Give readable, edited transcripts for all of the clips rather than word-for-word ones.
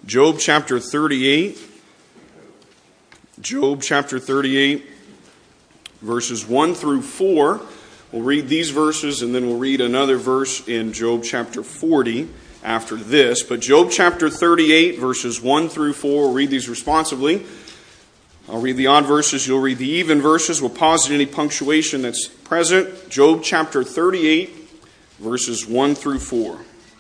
Job chapter 38. Job chapter 38, verses 1 through 4. We'll read these verses and then we'll read another verse in Job chapter 40 after this. But Job chapter 38, verses 1 through 4, we'll read these responsively. I'll read the odd verses, you'll read the even verses. We'll pause at any punctuation that's present. Job chapter 38, verses 1 through 4.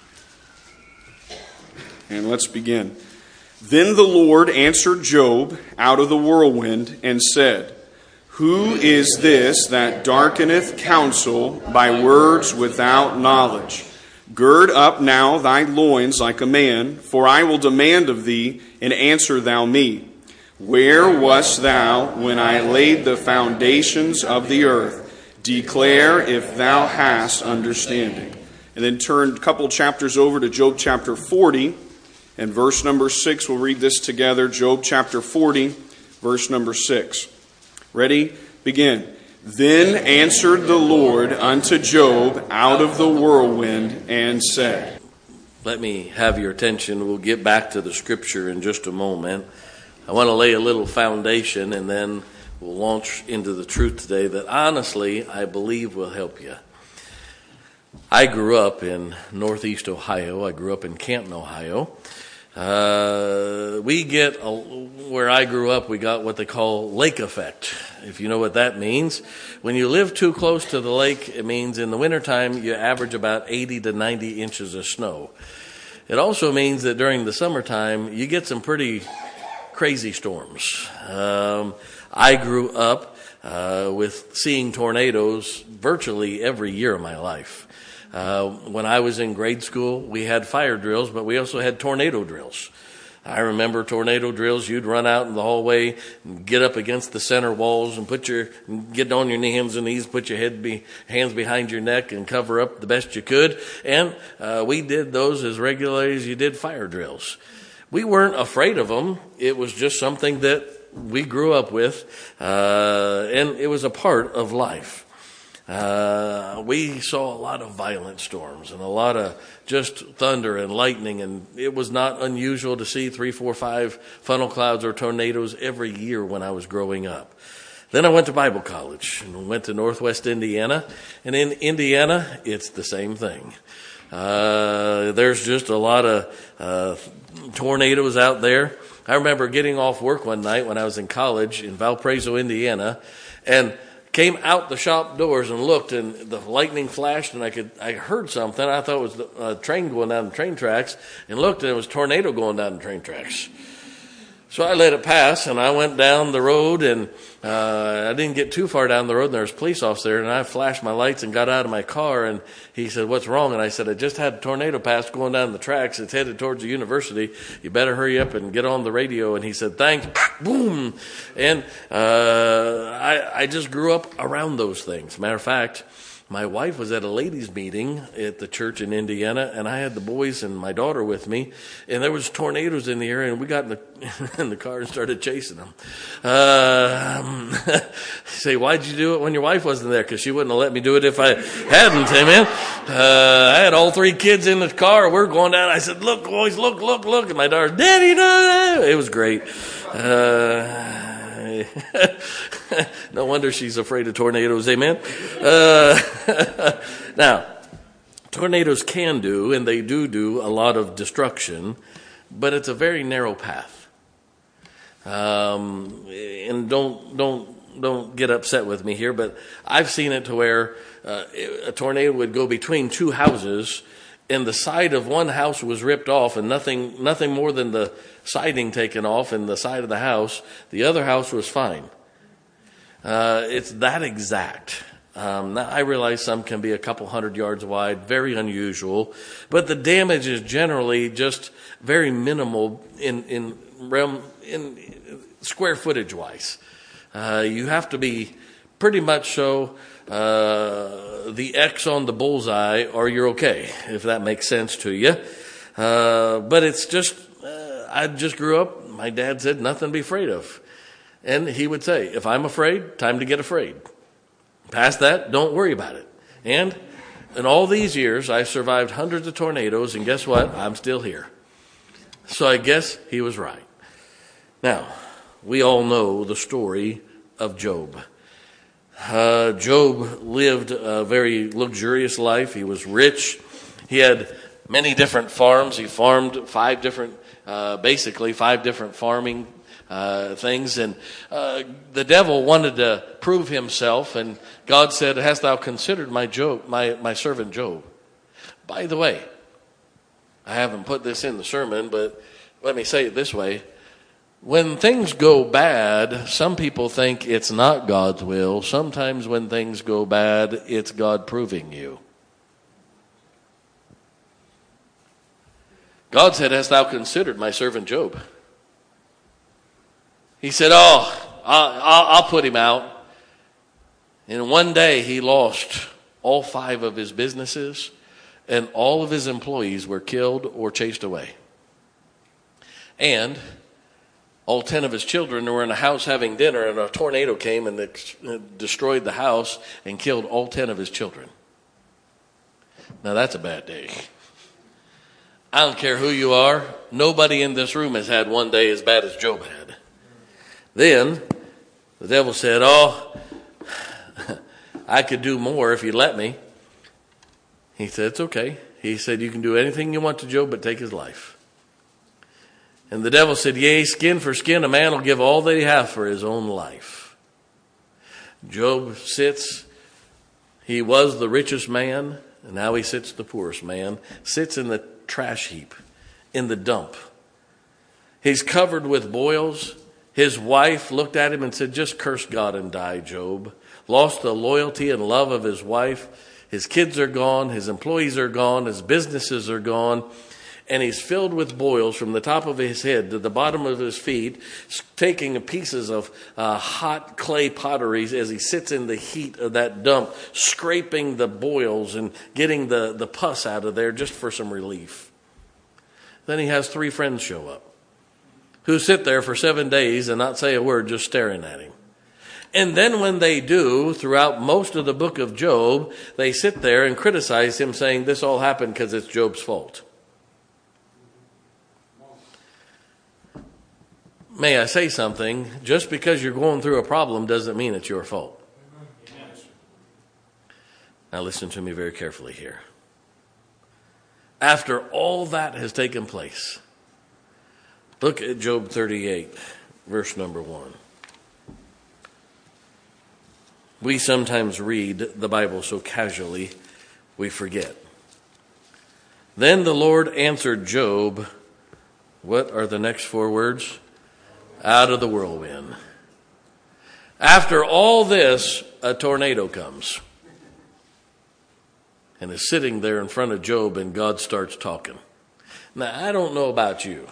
And let's begin. Then the Lord answered Job out of the whirlwind and said, Who is this that darkeneth counsel by words without knowledge? Gird up now thy loins like a man, for I will demand of thee, and answer thou me. Where wast thou when I laid the foundations of the earth? Declare if thou hast understanding. And then turn a couple chapters over to Job chapter 40. And verse number 6, we'll read this together. Job chapter 40, verse number 6. Ready? Begin. Then answered the Lord unto Job out of the whirlwind and said. Let me have your attention. We'll get back to the scripture in just a moment. I want to lay a little foundation and then we'll launch into the truth today that honestly I believe will help you. I grew up in Northeast Ohio. I grew up in Canton, Ohio. Where I grew up, we got what they call lake effect. If you know what that means. When you live too close to the lake, it means in the wintertime you average about 80 to 90 inches of snow. It also means that during the summertime you get some pretty crazy storms. I grew up with seeing tornadoes virtually every year of my life. When I was in grade school, we had fire drills, but we also had tornado drills. I remember tornado drills. You'd run out in the hallway, and get up against the center walls, and get on your hands and knees, put your hands behind your neck, and cover up the best you could. And we did those as regularly as you did fire drills. We weren't afraid of them. It was just something that we grew up with, and it was a part of life. We saw a lot of violent storms and a lot of just thunder and lightning, and it was not unusual to see 3, 4, 5 funnel clouds or tornadoes every year when I was growing up. Then I went to Bible college and went to Northwest Indiana, and in Indiana, it's the same thing. There's just a lot of tornadoes out there. I remember getting off work one night when I was in college in Valparaiso, Indiana, and came out the shop doors and looked, and the lightning flashed, and I heard something. I thought it was a train going down the train tracks, and looked, and it was a tornado going down the train tracks. So I let it pass, and I went down the road, and I didn't get too far down the road, and there was a police officer there, and I flashed my lights and got out of my car, and he said, "What's wrong?" And I said, "I just had a tornado pass going down the tracks. It's headed towards the university. You better hurry up and get on the radio." And he said, "Thanks." Boom. And I just grew up around those things. Matter of fact, my wife was at a ladies' meeting at the church in Indiana, and I had the boys and my daughter with me, and there was tornadoes in the area, and we got in the car and started chasing them. Say, "Why'd you do it when your wife wasn't there?" Because she wouldn't have let me do it if I hadn't, amen. I had all 3 kids in the car. We're going down. I said, "Look, boys, look, look, look." And my daughter, "Daddy, no." It was great. No wonder she's afraid of tornadoes, amen? Now, tornadoes can do, and they do a lot of destruction, but it's a very narrow path. And don't get upset with me here, but I've seen it to where a tornado would go between 2 houses, and the side of one house was ripped off, and nothing more than the siding taken off and the side of the house. The other house was fine. It's that exact. Now I realize some can be a couple hundred yards wide, very unusual, but the damage is generally just very minimal in square footage wise. You have to be pretty much so the X on the bullseye, or you're okay, if that makes sense to you. But it's just, I just grew up, my dad said, nothing to be afraid of. And he would say, if I'm afraid, time to get afraid. Past that, don't worry about it. And in all these years, I've survived hundreds of tornadoes, and guess what? I'm still here. So I guess he was right. Now, we all know the story of Job. Job lived a very luxurious life. He was rich. He had many different farms. He farmed five different farming things. And the devil wanted to prove himself. And God said, "Hast thou considered my servant Job?" By the way, I haven't put this in the sermon, but let me say it this way. When things go bad, some people think it's not God's will. Sometimes when things go bad, it's God proving you. God said, "Hast thou considered my servant Job?" He said, I'll put him out. And one day he lost all 5 of his businesses, and all of his employees were killed or chased away. And all 10 of his children were in a house having dinner, and a tornado came and destroyed the house and killed all 10 of his children. Now that's a bad day. I don't care who you are. Nobody in this room has had one day as bad as Job had. Then the devil said, I could do more if you let me. He said, it's okay. He said, you can do anything you want to Job, but take his life. And the devil said, yea, skin for skin, a man will give all that he hath for his own life. Job sits, he was the richest man, and now he sits the poorest man, sits in the trash heap, in the dump. He's covered with boils. His wife looked at him and said, just curse God and die, Job. Lost the loyalty and love of his wife. His kids are gone. His employees are gone. His businesses are gone. And he's filled with boils from the top of his head to the bottom of his feet, taking pieces of hot clay pottery as he sits in the heat of that dump, scraping the boils and getting the pus out of there just for some relief. Then he has 3 friends show up who sit there for 7 days and not say a word, just staring at him. And then when they do, throughout most of the book of Job, they sit there and criticize him, saying this all happened because it's Job's fault. May I say something? Just because you're going through a problem doesn't mean it's your fault. Now listen to me very carefully here. After all that has taken place, look at Job 38, verse number 1. We sometimes read the Bible so casually we forget. Then the Lord answered Job. What are the next 4 words? Out of the whirlwind. After all this, a tornado comes and is sitting there in front of Job, and God starts talking. Now, I don't know about you.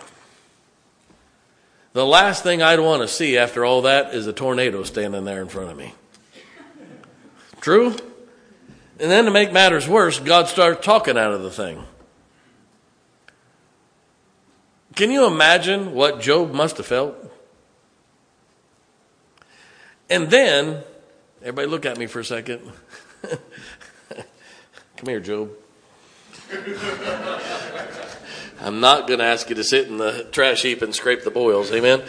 The last thing I'd want to see after all that is a tornado standing there in front of me. True? And then to make matters worse, God starts talking out of the thing. Can you imagine what Job must have felt? And then, everybody look at me for a second. Come here, Job. I'm not going to ask you to sit in the trash heap and scrape the boils. Amen?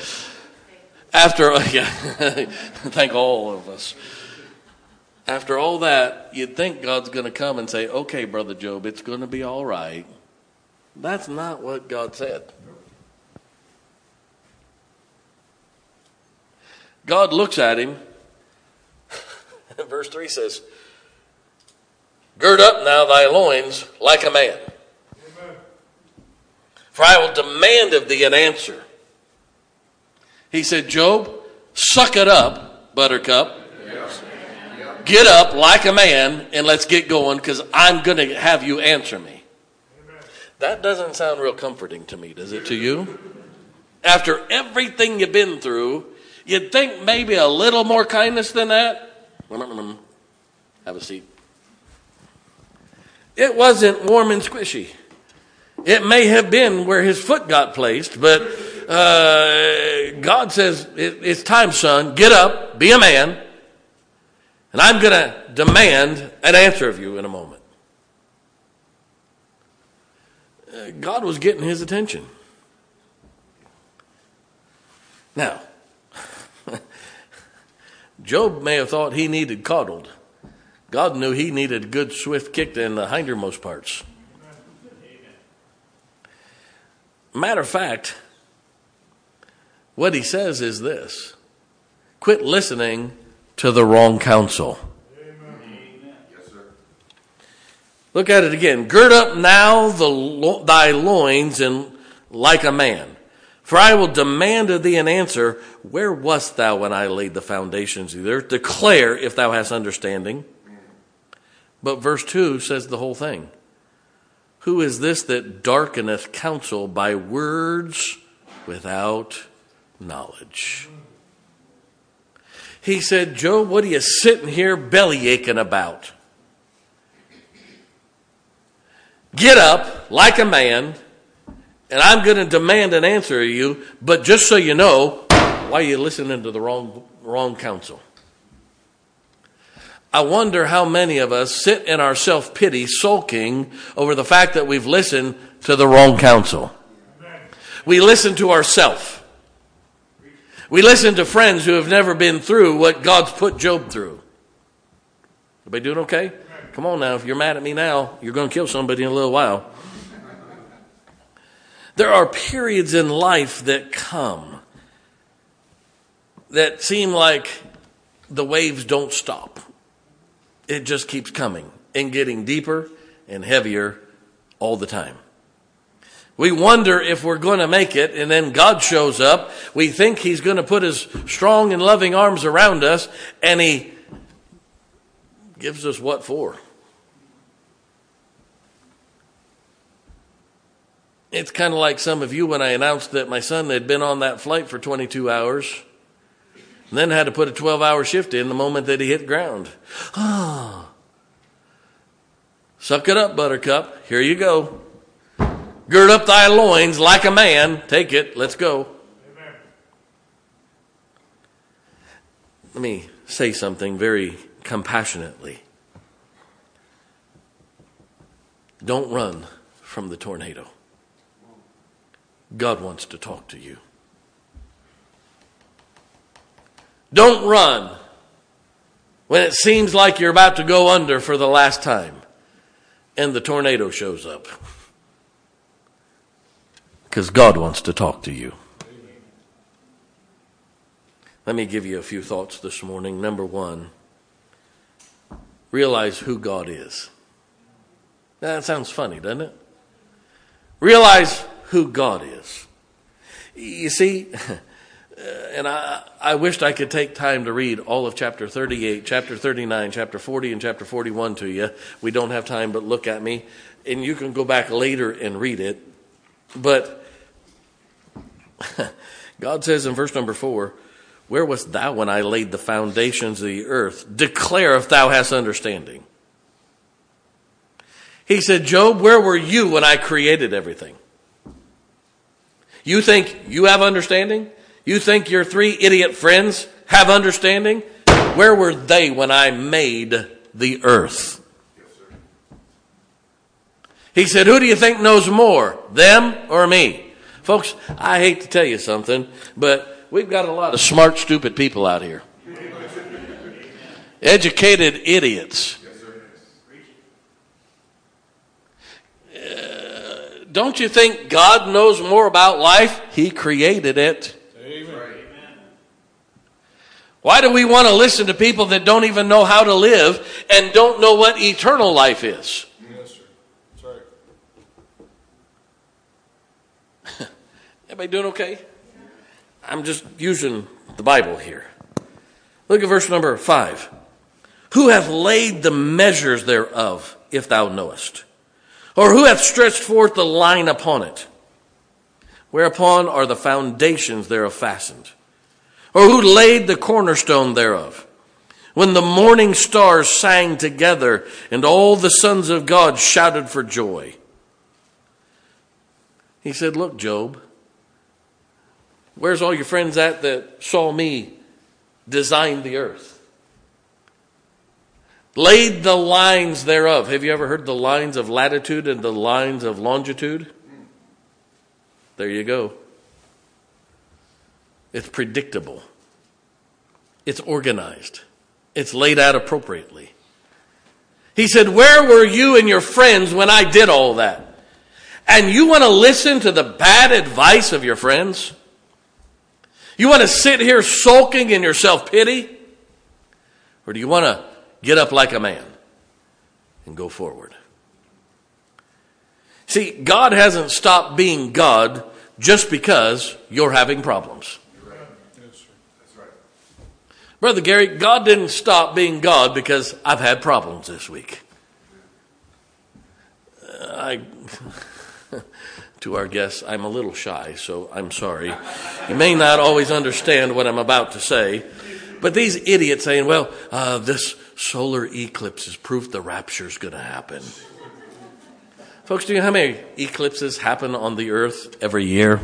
Thank all of us. After all that, you'd think God's going to come and say, okay, Brother Job, it's going to be all right. That's not what God said. God looks at him. Verse 3 says, gird up now thy loins like a man. Amen. For I will demand of thee an answer. He said, Job, suck it up, buttercup. Yes. Get up like a man and let's get going, because I'm going to have you answer me. Amen. That doesn't sound real comforting to me, does it to you? After everything you've been through, you'd think maybe a little more kindness than that. Have a seat. It wasn't warm and squishy. It may have been where his foot got placed, but God says, it's time, son. Get up, be a man, and I'm going to demand an answer of you in a moment. God was getting his attention. Now, Job may have thought he needed coddled. God knew he needed a good swift kick in the hindermost parts. Matter of fact, what he says is this: quit listening to the wrong counsel. Amen. Yes, sir. Look at it again. Gird up now thy loins and like a man. For I will demand of thee an answer. Where wast thou when I laid the foundations of the earth? Declare if thou hast understanding. But verse 2 says the whole thing. Who is this that darkeneth counsel by words without knowledge? He said, Job, what are you sitting here belly aching about? Get up like a man, and I'm going to demand an answer of you, but just so you know, why are you listening to the wrong counsel? I wonder how many of us sit in our self-pity sulking over the fact that we've listened to the wrong counsel. We listen to ourselves. We listen to friends who have never been through what God's put Job through. Everybody doing okay? Come on now, if you're mad at me now, you're going to kill somebody in a little while. There are periods in life that come that seem like the waves don't stop. It just keeps coming and getting deeper and heavier all the time. We wonder if we're going to make it, and then God shows up. We think he's going to put his strong and loving arms around us, and he gives us what for? It's kind of like some of you when I announced that my son had been on that flight for 22 hours and then had to put a 12-hour shift in the moment that he hit ground. Ah. Suck it up, buttercup. Here you go. Gird up thy loins like a man. Take it. Let's go. Amen. Let me say something very compassionately. Don't run from the tornado. God wants to talk to you. Don't run when it seems like you're about to go under for the last time and the tornado shows up. Because God wants to talk to you. Let me give you a few thoughts this morning. Number one, realize who God is. That sounds funny, doesn't it? Realize who God is. You see, and I wished I could take time to read all of chapter 38, chapter 39, chapter 40, and chapter 41 to you. We don't have time, but look at me. And you can go back later and read it. But God says in verse number 4, where wast thou when I laid the foundations of the earth? Declare if thou hast understanding. He said, Job, where were you when I created everything? You think you have understanding? You think your 3 idiot friends have understanding? Where were they when I made the earth? Yes, sir. He said, who do you think knows more, them or me? Folks, I hate to tell you something, but we've got a lot of smart, stupid people out here. Educated idiots. Don't you think God knows more about life? He created it. Amen. Why do we want to listen to people that don't even know how to live and don't know what eternal life is? Yes, sir. That's right. Everybody doing okay? I'm just using the Bible here. Look at verse number 5. Who hath laid the measures thereof, if thou knowest? Or who hath stretched forth the line upon it? Whereupon are the foundations thereof fastened? Or who laid the cornerstone thereof? When the morning stars sang together, and all the sons of God shouted for joy. He said, look, Job, where's all your friends at that saw me design the earth? Laid the lines thereof. Have you ever heard the lines of latitude and the lines of longitude? There you go. It's predictable. It's organized. It's laid out appropriately. He said, where were you and your friends when I did all that? And you want to listen to the bad advice of your friends? You want to sit here sulking in your self-pity? Or do you want to get up like a man and go forward? See, God hasn't stopped being God just because you're having problems. Brother Gary, God didn't stop being God because I've had problems this week. To our guests, I'm a little shy, so I'm sorry. You may not always understand what I'm about to say, but these idiots saying, well, this solar eclipse is proof the rapture is going to happen. Folks, do you know how many eclipses happen on the earth every year?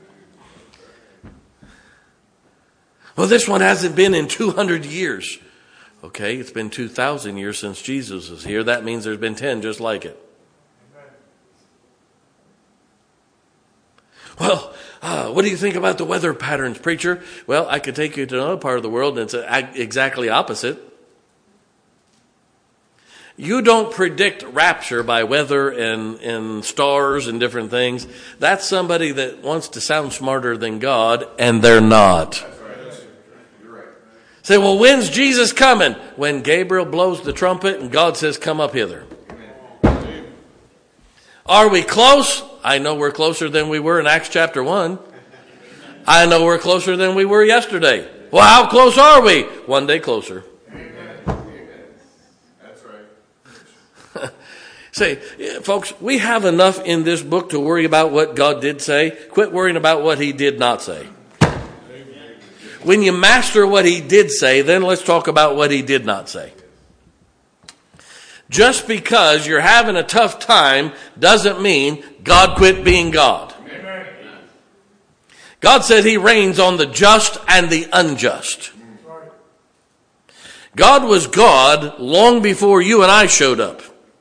Well, this one hasn't been in 200 years. Okay, it's been 2,000 years since Jesus was here. That means there's been 10 just like it. Well, what do you think about the weather patterns, preacher? Well, I could take you to another part of the world and it's exactly opposite. You don't predict rapture by weather and stars and different things. That's somebody that wants to sound smarter than God, and they're not. Say, well, when's Jesus coming? When Gabriel blows the trumpet and God says, come up hither. Are we close? I know we're closer than we were in Acts chapter 1. I know we're closer than we were yesterday. Well, how close are we? One day closer. That's right. Say, folks, we have enough in this book to worry about what God did say. Quit worrying about what he did not say. When you master what he did say, then let's talk about what he did not say. Just because you're having a tough time doesn't mean God quit being God. Amen. God said he reigns on the just and the unjust. God was God long before you and I showed up.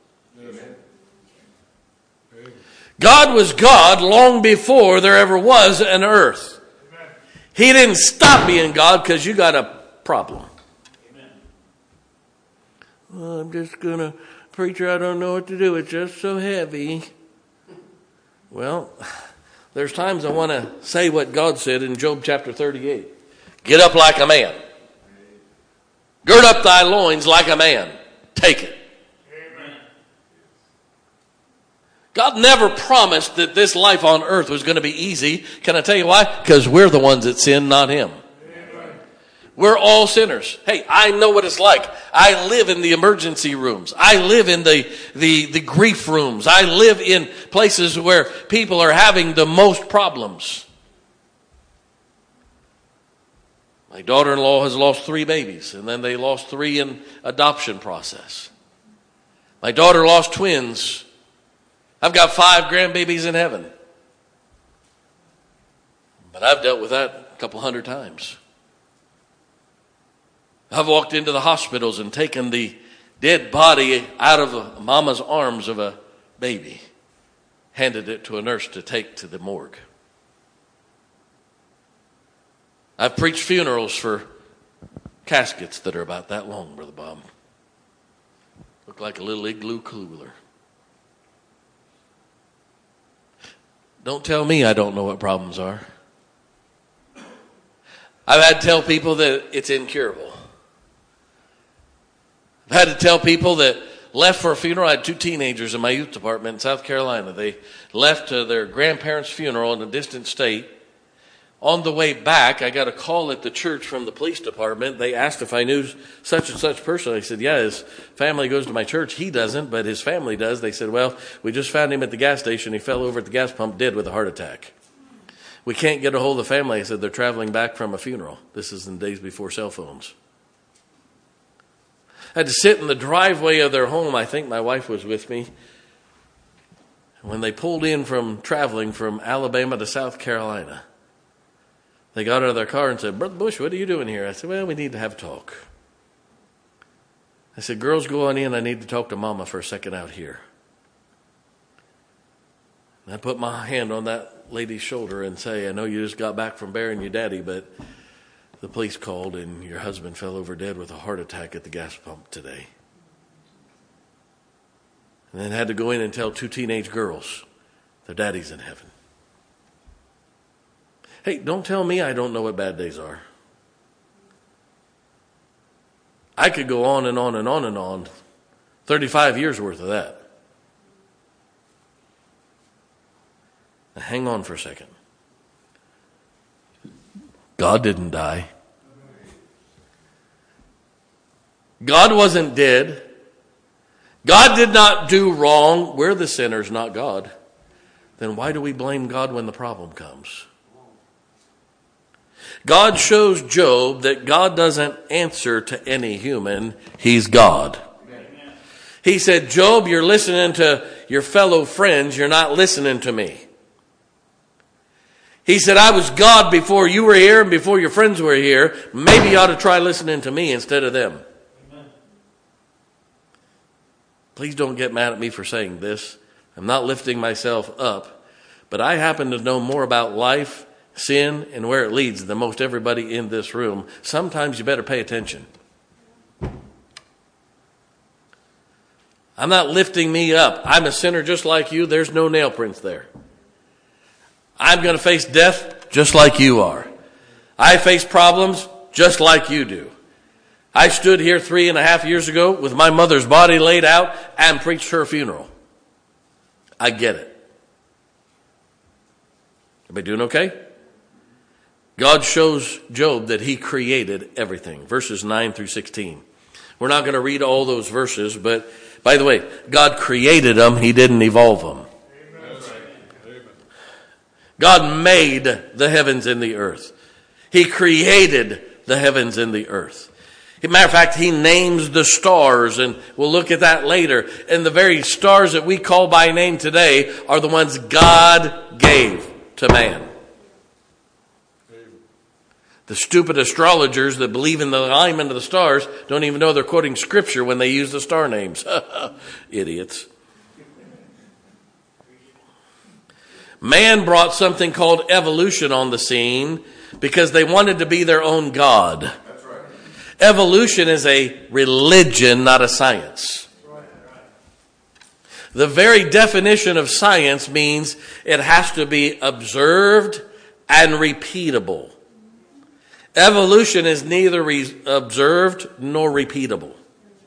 God was God long before there ever was an earth. He didn't stop being God because you got a problem. Well, I'm just going to, preacher, I don't know what to do. It's just so heavy. Well, there's times I want to say what God said in Job chapter 38. Get up like a man. Gird up thy loins like a man. Take it. Amen. God never promised that this life on earth was going to be easy. Can I tell you why? Because we're the ones that sin, not him. We're all sinners. Hey, I know what it's like. I live in the emergency rooms. I live in the grief rooms. I live in places where people are having the most problems. My daughter-in-law has lost 3 babies, and then they lost 3 in adoption process. My daughter lost twins. I've got 5 grandbabies in heaven. But I've dealt with that a couple hundred times. I've walked into the hospitals and taken the dead body out of a mama's arms of a baby, handed it to a nurse to take to the morgue. I've preached funerals for caskets that are about that long, Brother Bob. Look like a little igloo cooler. Don't tell me I don't know what problems are. I've had to tell people that it's incurable. I've had to tell people that left for a funeral. I had 2 teenagers in my youth department in South Carolina. They left to their grandparents' funeral in a distant state. On the way back, I got a call at the church from the police department. They asked if I knew such and such person. I said, yeah, his family goes to my church. He doesn't, but his family does. They said, well, we just found him at the gas station. He fell over at the gas pump dead with a heart attack. We can't get a hold of the family. I said, they're traveling back from a funeral. This is in the days before cell phones. I had to sit in the driveway of their home. I think my wife was with me. When they pulled in from traveling from Alabama to South Carolina, they got out of their car and said, Brother Bush, what are you doing here? I said, well, we need to have a talk. I said, girls, go on in. I need to talk to Mama for a second out here. And I put my hand on that lady's shoulder and say, I know you just got back from burying your daddy, but the police called and your husband fell over dead with a heart attack at the gas pump today. And then had to go in and tell 2 teenage girls their daddy's in heaven. Hey, don't tell me I don't know what bad days are. I could go on and on and on and on. 35 years worth of that. Now hang on for a second. God didn't die. God wasn't dead. God did not do wrong. We're the sinners, not God. Then why do we blame God when the problem comes? God shows Job that God doesn't answer to any human. He's God. He said, Job, you're listening to your fellow friends. You're not listening to me. He said, I was God before you were here and before your friends were here. Maybe you ought to try listening to me instead of them. Amen. Please don't get mad at me for saying this. I'm not lifting myself up. But I happen to know more about life, sin, and where it leads than most everybody in this room. Sometimes you better pay attention. I'm not lifting me up. I'm a sinner just like you. There's no nail prints there. I'm going to face death just like you are. I face problems just like you do. I stood here 3.5 years ago with my mother's body laid out and preached her funeral. I get it. Everybody doing okay? God shows Job that he created everything. Verses 9 through 16. We're not going to read all those verses, but by the way, God created them. He didn't evolve them. God made the heavens and the earth. He created the heavens and the earth. As a matter of fact, he names the stars, and we'll look at that later. And the very stars that we call by name today are the ones God gave to man. The stupid astrologers that believe in the alignment of the stars don't even know they're quoting scripture when they use the star names. Idiots. Man brought something called evolution on the scene because they wanted to be their own God. That's right. Evolution is a religion, not a science. The very definition of science means it has to be observed and repeatable. Evolution is neither observed nor repeatable.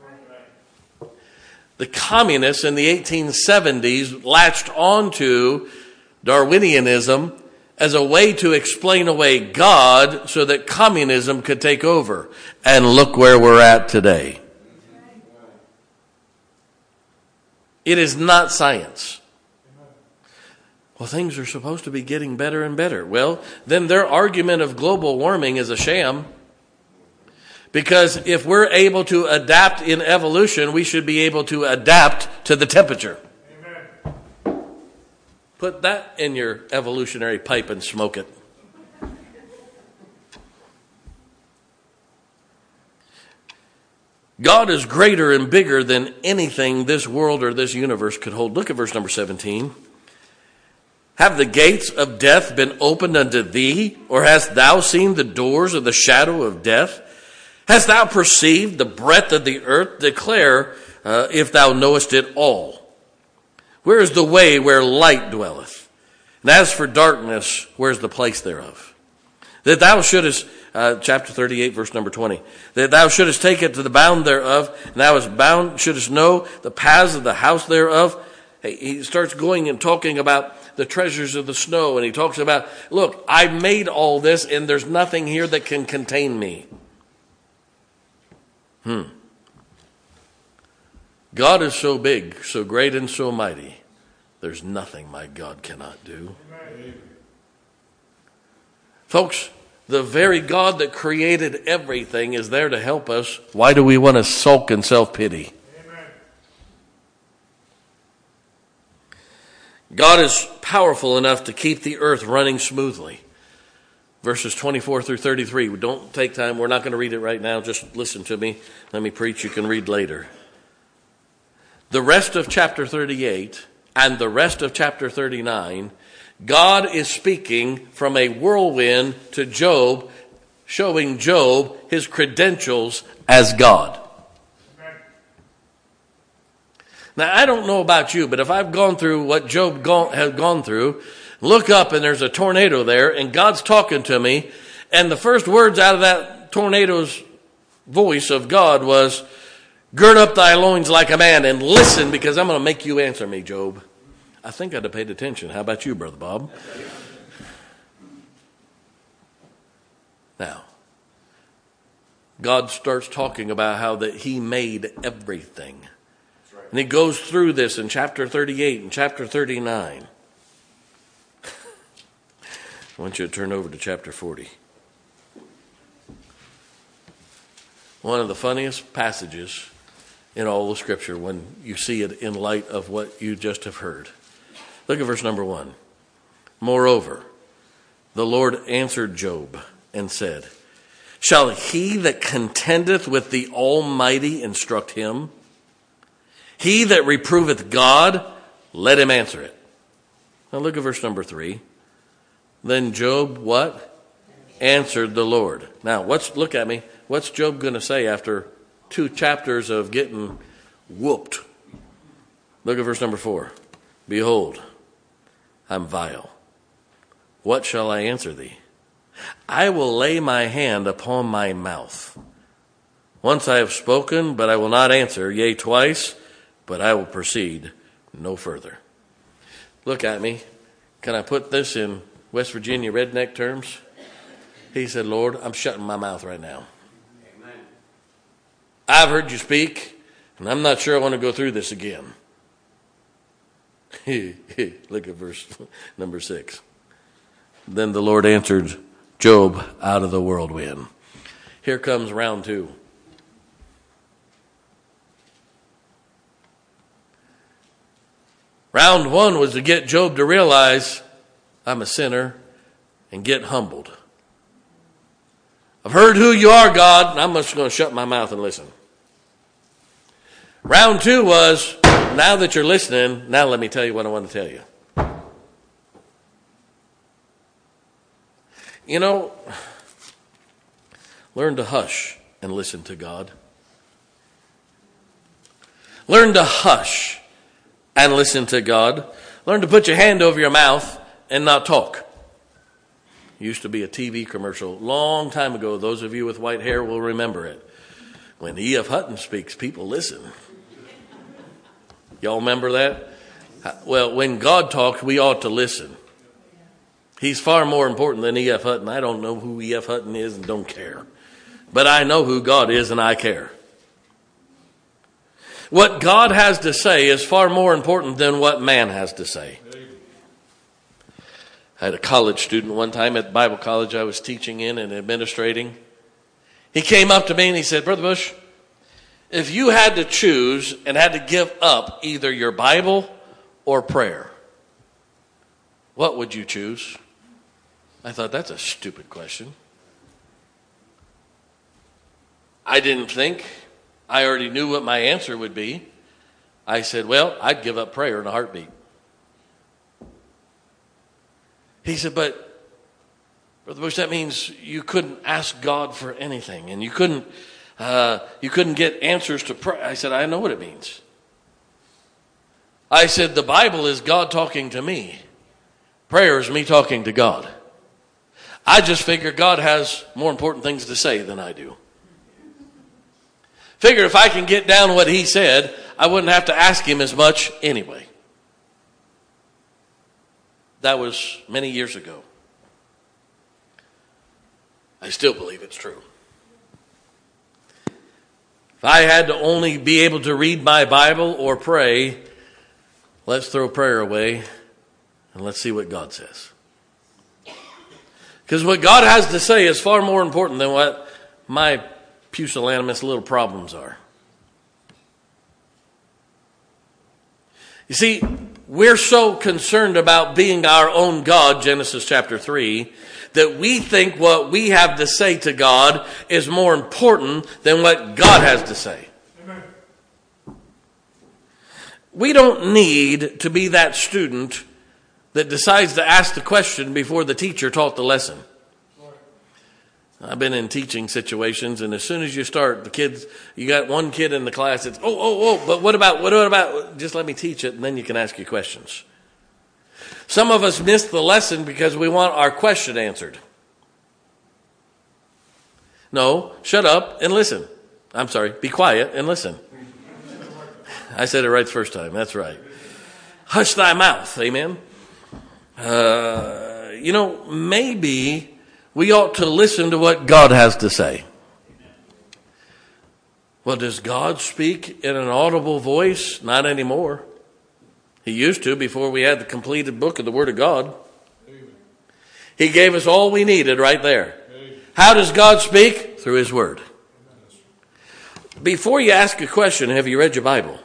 The communists in the 1870s latched onto Darwinianism as a way to explain away God so that communism could take over. And look where we're at today. It is not science. Well, things are supposed to be getting better and better. Well, then their argument of global warming is a sham. Because if we're able to adapt in evolution, we should be able to adapt to the temperature. Put that in your evolutionary pipe and smoke it. God is greater and bigger than anything this world or this universe could hold. Look at verse number 17. Have the gates of death been opened unto thee? Or hast thou seen the doors of the shadow of death? Hast thou perceived the breadth of the earth? Declare if thou knowest it all. Where is the way where light dwelleth? And as for darkness, where is the place thereof? That thou shouldest, chapter 38, verse number 20, that thou shouldest take it to the bound thereof, and thou as bound shouldest know the paths of the house thereof. He starts going and talking about the treasures of the snow, and he talks about, look, I made all this, and there's nothing here that can contain me. God is so big, so great, and so mighty. There's nothing my God cannot do. Amen. Folks, the very God that created everything is there to help us. Why do we want to sulk in self-pity? Amen. God is powerful enough to keep the earth running smoothly. Verses 24 through 33. We don't take time. We're not going to read it right now. Just listen to me. Let me preach. You can read later. The rest of chapter 38 and the rest of chapter 39, God is speaking from a whirlwind to Job, showing Job his credentials as God. Now, I don't know about you, but if I've gone through what Job has gone through, look up and there's a tornado there, and God's talking to me, and the first words out of that tornado's voice of God was, gird up thy loins like a man and listen, because I'm going to make you answer me, Job. I think I'd have paid attention. How about you, Brother Bob? Now, God starts talking about how that he made everything. And he goes through this in chapter 38 and chapter 39. I want you to turn over to chapter 40. One of the funniest passages in all of Scripture when you see it in light of what you just have heard. Look at verse number 1. Moreover, the Lord answered Job and said, shall he that contendeth with the Almighty instruct him? He that reproveth God, let him answer it. Now look at verse number 3. Then Job, what? Answered the Lord. Now, look at me. What's Job going to say after 2 chapters of getting whooped? Look at verse number 4. Behold, I'm vile. What shall I answer thee? I will lay my hand upon my mouth. Once I have spoken, but I will not answer. Yea, twice, but I will proceed no further. Look at me. Can I put this in West Virginia redneck terms? He said, Lord, I'm shutting my mouth right now. Amen. I've heard you speak, and I'm not sure I want to go through this again. Look at verse number 6. Then the Lord answered Job out of the whirlwind. Here comes round 2. Round 1 was to get Job to realize I'm a sinner and get humbled. I've heard who you are, God, and I'm just going to shut my mouth and listen. Round 2 was, now that you're listening, now let me tell you what I want to tell you. You know, learn to hush and listen to God. Learn to hush and listen to God. Learn to put your hand over your mouth and not talk. Used to be a TV commercial long time ago. Those of you with white hair will remember it. When E.F. Hutton speaks, people listen. Y'all remember that? Well, when God talks, we ought to listen. He's far more important than E.F. Hutton. I don't know who E.F. Hutton is and don't care. But I know who God is and I care. What God has to say is far more important than what man has to say. I had a college student one time at Bible college I was teaching in and administrating. He came up to me and he said, Brother Bush, if you had to choose and had to give up either your Bible or prayer, what would you choose? I thought, that's a stupid question. I didn't think. I already knew what my answer would be. I said, well, I'd give up prayer in a heartbeat. He said, but Brother Bush, that means you couldn't ask God for anything, and you couldn't get answers to prayer. I said, I know what it means. I said, the Bible is God talking to me. Prayer is me talking to God. I just figure God has more important things to say than I do. Figure if I can get down what he said, I wouldn't have to ask him as much anyway. That was many years ago. I still believe it's true. If I had to only be able to read my Bible or pray, let's throw prayer away and let's see what God says. Because what God has to say is far more important than what my pusillanimous little problems are. You see, we're so concerned about being our own God, Genesis chapter 3, that we think what we have to say to God is more important than what God has to say. Amen. We don't need to be that student that decides to ask the question before the teacher taught the lesson. I've been in teaching situations, and as soon as you start, the kids, you got one kid in the class that's, but what about, just let me teach it, and then you can ask your questions. Some of us miss the lesson because we want our question answered. No, shut up and listen. I'm sorry, be quiet and listen. I said it right the first time, that's right. Hush thy mouth, amen? Maybe we ought to listen to what God has to say. Well, does God speak in an audible voice? Not anymore. He used to before we had the completed book of the Word of God. He gave us all we needed right there. How does God speak? Through His Word. Before you ask a question, have you read your Bible?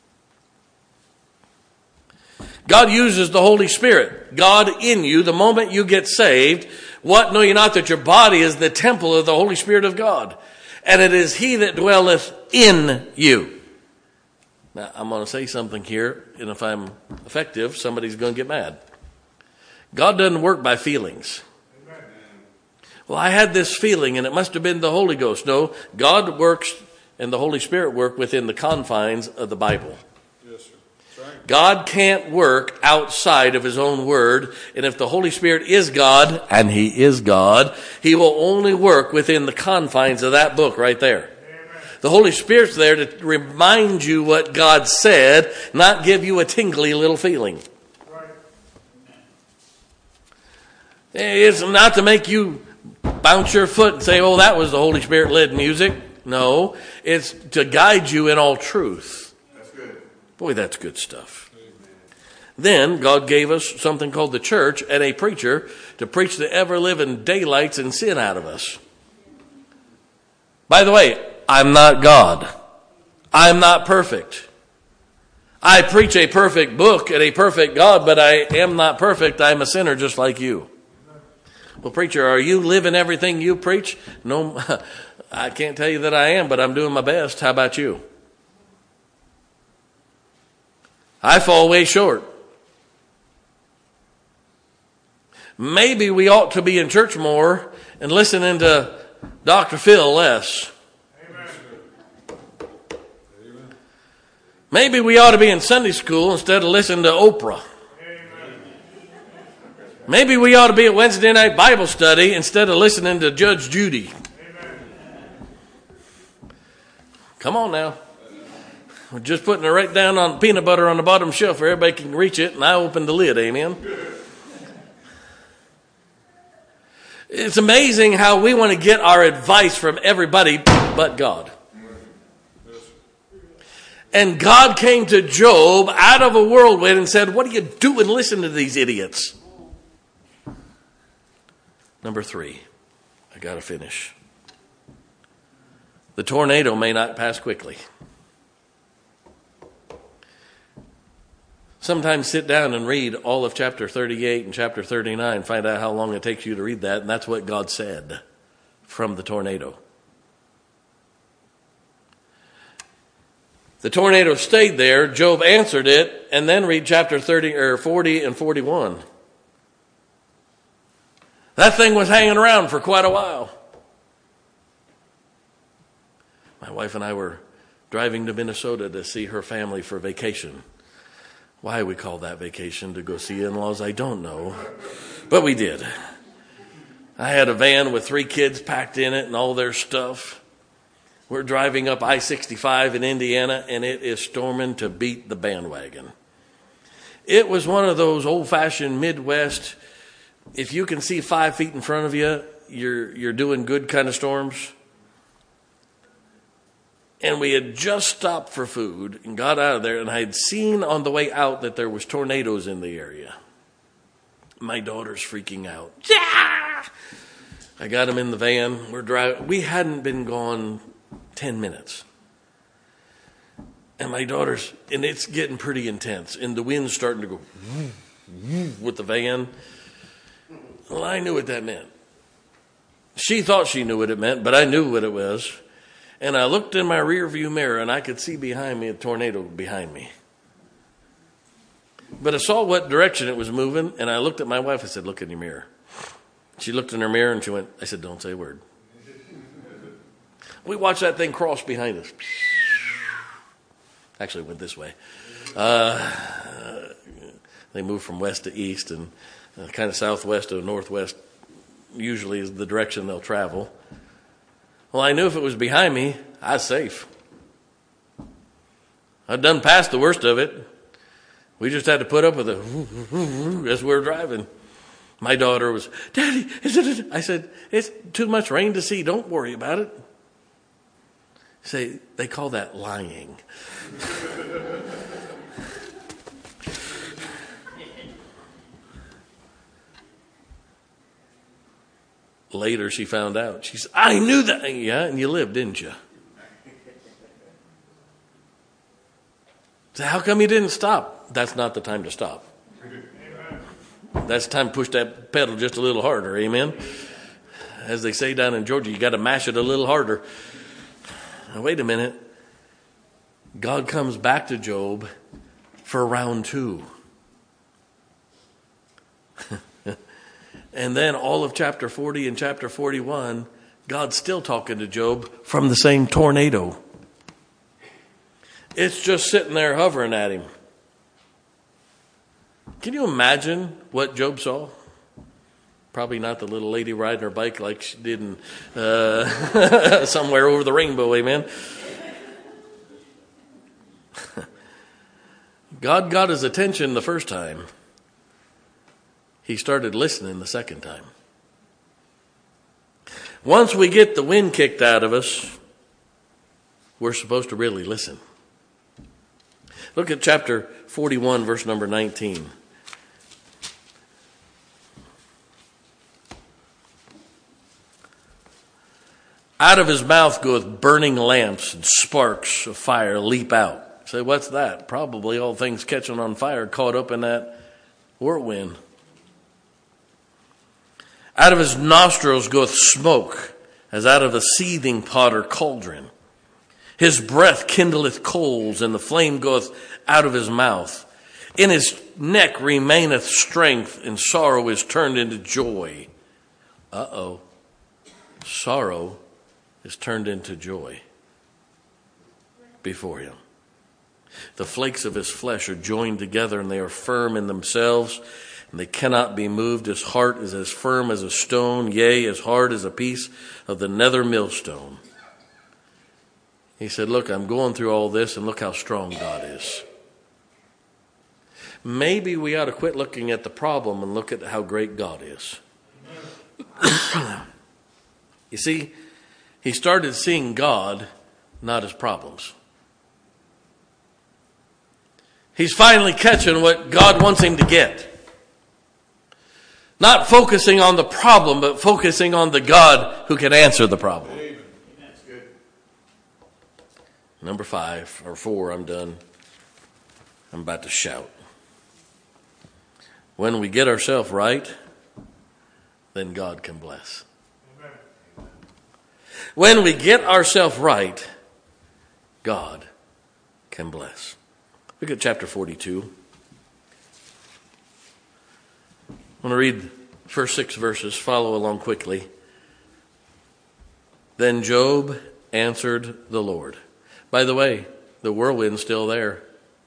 God uses the Holy Spirit. God in you, the moment you get saved. What? Know ye not that your body is the temple of the Holy Spirit of God? And it is He that dwelleth in you. Now, I'm going to say something here, and if I'm effective, somebody's going to get mad. God doesn't work by feelings. Well, I had this feeling, and it must have been the Holy Ghost. No, God works, and the Holy Spirit work within the confines of the Bible. God can't work outside of His own Word. And if the Holy Spirit is God, and He is God, He will only work within the confines of that book right there. Amen. The Holy Spirit's there to remind you what God said, not give you a tingly little feeling. Right. It's not to make you bounce your foot and say, oh, that was the Holy Spirit-led music. No, it's to guide you in all truth. Boy, that's good stuff. Then God gave us something called the church and a preacher to preach the ever-living daylights and sin out of us. By the way, I'm not God. I'm not perfect. I preach a perfect book and a perfect God, but I am not perfect. I'm a sinner just like you. Well, preacher, are you living everything you preach? No, I can't tell you that I am, but I'm doing my best. How about you? I fall way short. Maybe we ought to be in church more and listening to Dr. Phil less. Amen. Maybe we ought to be in Sunday school instead of listening to Oprah. Amen. Maybe we ought to be at Wednesday night Bible study instead of listening to Judge Judy. Amen. Come on now. We're just putting it right down on peanut butter on the bottom shelf where everybody can reach it, and I open the lid, amen? It's amazing how we want to get our advice from everybody but God. And God came to Job out of a whirlwind and said, what are you doing listening to these idiots? Number 3, I got to finish. The tornado may not pass quickly. Sometimes sit down and read all of chapter 38 and chapter 39. Find out how long it takes you to read that. And that's what God said from the tornado. The tornado stayed there. Job answered it. And then read chapter 40 and 41. That thing was hanging around for quite a while. My wife and I were driving to Minnesota to see her family for vacation. Why we call that vacation, to go see in-laws, I don't know. But we did. I had a van with 3 kids packed in it and all their stuff. We're driving up I-65 in Indiana, and it is storming to beat the bandwagon. It was one of those old-fashioned Midwest, if you can see 5 feet in front of you, you're doing good kind of storms. And we had just stopped for food and got out of there, and I had seen on the way out that there was tornadoes in the area. My daughter's freaking out. Yeah! I got him in the van. We're driving. We hadn't been gone 10 minutes. And my daughter's, and it's getting pretty intense, and the wind's starting to go with the van. Well, I knew what that meant. She thought she knew what it meant, but I knew what it was. And I looked in my rear view mirror, and I could see behind me a tornado behind me. But I saw what direction it was moving, and I looked at my wife. I said, look in your mirror. She looked in her mirror, and she went, I said, don't say a word. We watched that thing cross behind us. Actually, it went this way. They moved from west to east, and kind of southwest to northwest usually is the direction they'll travel. Well, I knew if it was behind me, I was safe. I'd done past the worst of it. We just had to put up with it as we were driving. My daughter was, Daddy, I said, it's too much rain to see. Don't worry about it. Say, they call that lying. Later, she found out. She said, I knew that. Yeah, and you lived, didn't you? So how come you didn't stop? That's not the time to stop. That's the time to push that pedal just a little harder. Amen? As they say down in Georgia, you got to mash it a little harder. Now, wait a minute. God comes back to Job for round 2. And then all of chapter 40 and chapter 41, God's still talking to Job from the same tornado. It's just sitting there hovering at him. Can you imagine what Job saw? Probably not the little lady riding her bike like she did in, somewhere over the rainbow, amen? God got his attention the first time. He started listening the second time. Once we get the wind kicked out of us, we're supposed to really listen. Look at chapter 41, verse number 19. Out of his mouth goeth burning lamps, and sparks of fire leap out. Say, what's that? Probably all things catching on fire caught up in that whirlwind. Out of his nostrils goeth smoke, as out of a seething pot or cauldron. His breath kindleth coals, and the flame goeth out of his mouth. In his neck remaineth strength, and sorrow is turned into joy. Sorrow is turned into joy before him. The flakes of his flesh are joined together, and they are firm in themselves, and they cannot be moved. His heart is as firm as a stone, yea, as hard as a piece of the nether millstone. He said, look, I'm going through all this, and look how strong God is. Maybe we ought to quit looking at the problem and look at how great God is. You see, he started seeing God, not his problems. He's finally catching what God wants him to get. Not focusing on the problem, but focusing on the God who can answer the problem. That's good. Number 5 or 4, I'm done. I'm about to shout. When we get ourselves right, then God can bless. Amen. When we get ourselves right, God can bless. Look at chapter 42. I want to read the first 6 verses. Follow along quickly. Then Job answered the Lord. By the way, the whirlwind's still there.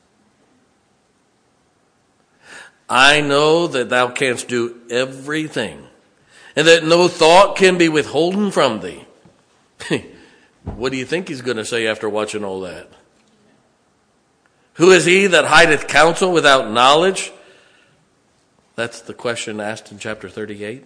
I know that thou canst do everything, and that no thought can be withholden from thee. What do you think he's going to say after watching all that? Who is he that hideth counsel without knowledge? That's the question asked in chapter 38.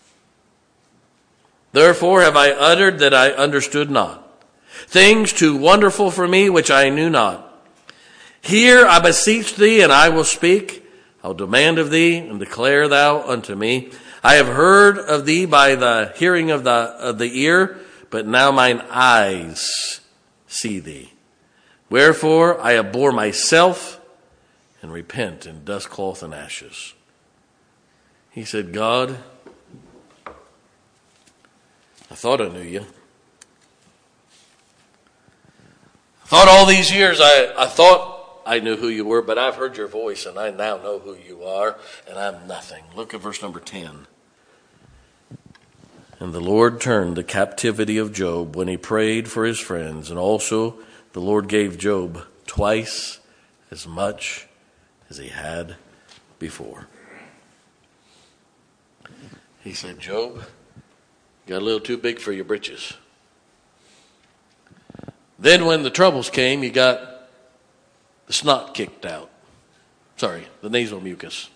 Therefore have I uttered that I understood not, things too wonderful for me which I knew not. Hear, I beseech thee, and I will speak. I'll demand of thee, and declare thou unto me. I have heard of thee by the hearing of the ear, but now mine eyes see thee. Wherefore I abhor myself and repent in dust cloth and ashes. He said, God, I thought I knew you. I thought all these years I thought I knew who you were, but I've heard your voice, and I now know who you are, and I'm nothing. Look at verse number 10. And the Lord turned the captivity of Job when he prayed for his friends, and also the Lord gave Job twice as much as he had before. He said, Job, got a little too big for your britches. Then when the troubles came, you got the snot kicked out. Sorry, the nasal mucus.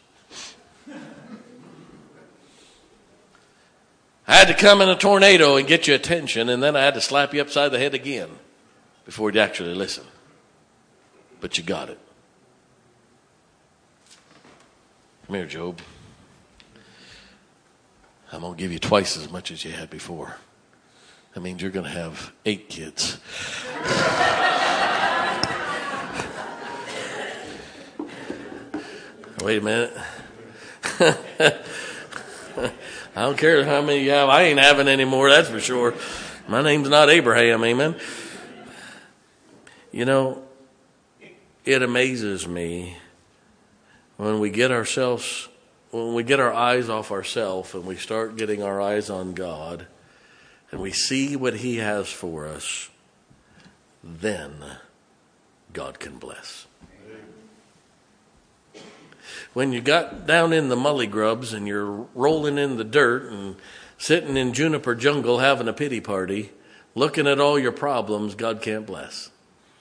I had to come in a tornado and get your attention, and then I had to slap you upside the head again before you'd actually listen. But you got it. Come here, Job. I'm going to give you twice as much as you had before. That means you're going to have 8 kids. Wait a minute. I don't care how many you have. I ain't having any more, that's for sure. My name's not Abraham, amen. You know, it amazes me when we get our eyes off ourselves and we start getting our eyes on God and we see what He has for us, then God can bless. When you got down in the mully grubs and you're rolling in the dirt and sitting in juniper jungle having a pity party, looking at all your problems, God can't bless.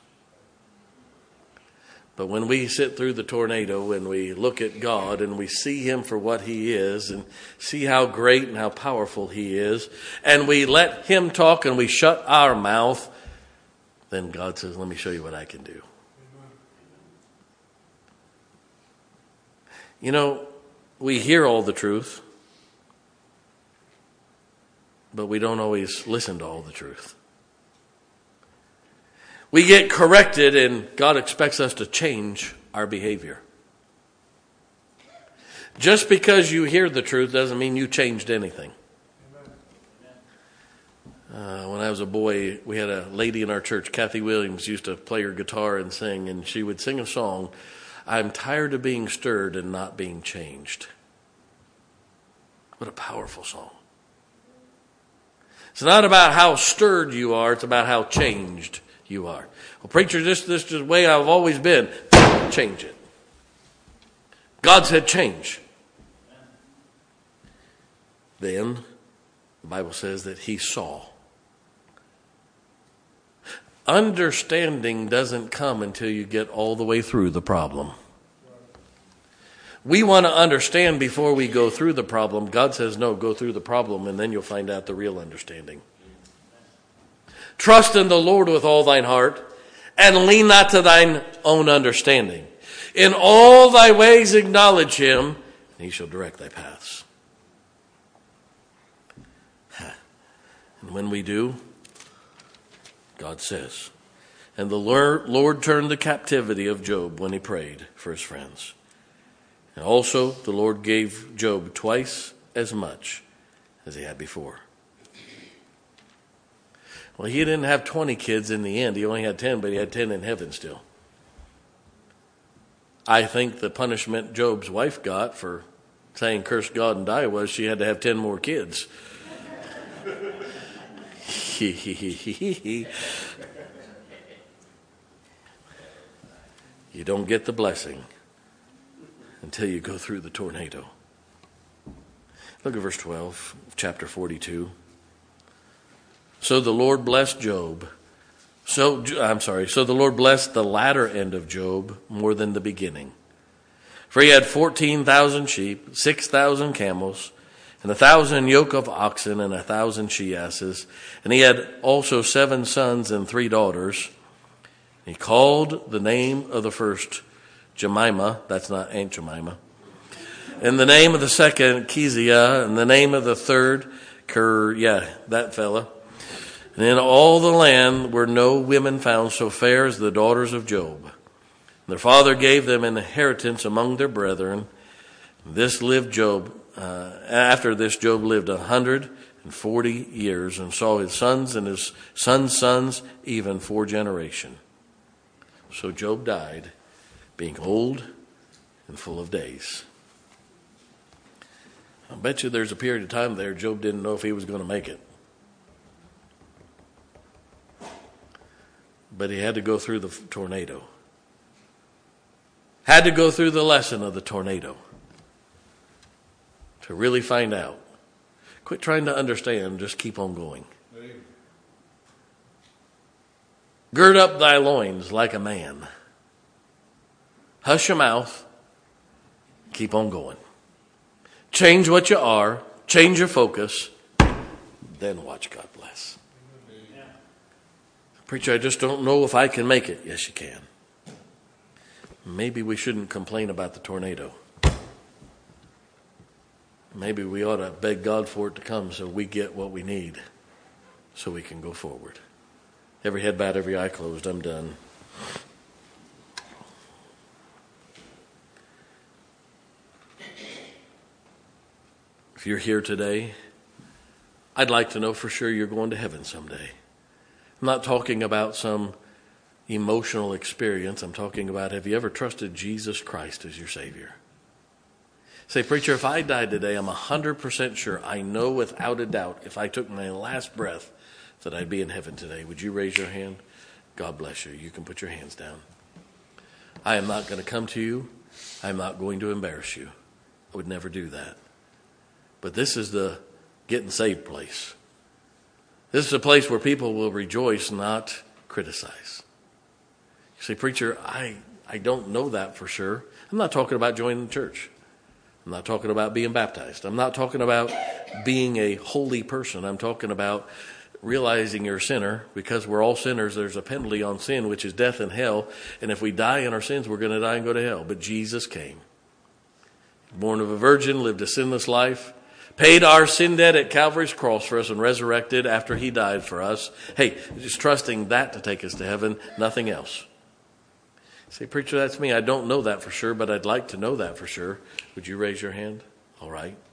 But when we sit through the tornado and we look at God and we see Him for what He is and see how great and how powerful He is, and we let Him talk and we shut our mouth, then God says, let me show you what I can do. You know, we hear all the truth, but we don't always listen to all the truth. We get corrected, and God expects us to change our behavior. Just because you hear the truth doesn't mean you changed anything. When I was a boy, we had a lady in our church, Kathy Williams, used to play her guitar and sing, and she would sing a song, I'm tired of being stirred and not being changed. What a powerful song. It's not about how stirred you are, it's about how changed you are. Well, preacher, this is the way I've always been. Change it. God said change. Then, the Bible says that He saw. Understanding doesn't come until you get all the way through the problem. We want to understand before we go through the problem. God says, no, go through the problem, and then you'll find out the real understanding. Trust in the Lord with all thine heart, and lean not to thine own understanding. In all thy ways acknowledge Him, and He shall direct thy paths. And when we do, God says, and the Lord turned the captivity of Job when he prayed for his friends. And also the Lord gave Job twice as much as he had before. Well, he didn't have 20 kids in the end. He only had 10, but he had 10 in heaven still. I think the punishment Job's wife got for saying curse God and die was she had to have 10 more kids. You don't get the blessing until you go through the tornado. Look at verse 12, chapter 42. So the Lord blessed Job. So the Lord blessed the latter end of Job more than the beginning. For he had 14,000 sheep, 6,000 camels, and 1,000 yoke of oxen, and 1,000 she-asses. And he had also 7 sons and 3 daughters. He called the name of the first Jemimah, that's not Aunt Jemima, and the name of the second Keziah, and the name of the third that fella. And in all the land were no women found so fair as the daughters of Job. And their father gave them an inheritance among their brethren. After this, Job lived 140 years and saw his sons and his sons' sons, even 4 generations. So Job died being old and full of days. I bet you there's a period of time there Job didn't know if he was going to make it. But he had to go through the tornado. Had to go through the lesson of the tornado to really find out. Quit trying to understand, just keep on going. Gird up thy loins like a man. Hush your mouth. Keep on going. Change what you are. Change your focus. Then watch God bless. Preacher, I just don't know if I can make it. Yes, you can. Maybe we shouldn't complain about the tornado. Maybe we ought to beg God for it to come so we get what we need so we can go forward. Every head bowed, every eye closed. I'm done. If you're here today, I'd like to know for sure you're going to heaven someday. I'm not talking about some emotional experience. I'm talking about, have you ever trusted Jesus Christ as your Savior? Say, preacher, if I died today, I'm 100% sure, I know without a doubt, if I took my last breath, that I'd be in heaven today. Would you raise your hand? God bless you. You can put your hands down. I am not going to come to you. I'm not going to embarrass you. I would never do that. But this is the getting saved place. This is a place where people will rejoice, not criticize. You say, preacher, I don't know that for sure. I'm not talking about joining the church. I'm not talking about being baptized. I'm not talking about being a holy person. I'm talking about realizing you're a sinner. Because we're all sinners, there's a penalty on sin, which is death and hell. And if we die in our sins, we're going to die and go to hell. But Jesus came. Born of a virgin, lived a sinless life, paid our sin debt at Calvary's cross for us and resurrected after he died for us. Hey, just trusting that to take us to heaven, nothing else. Say, preacher, that's me. I don't know that for sure, but I'd like to know that for sure. Would you raise your hand? All right.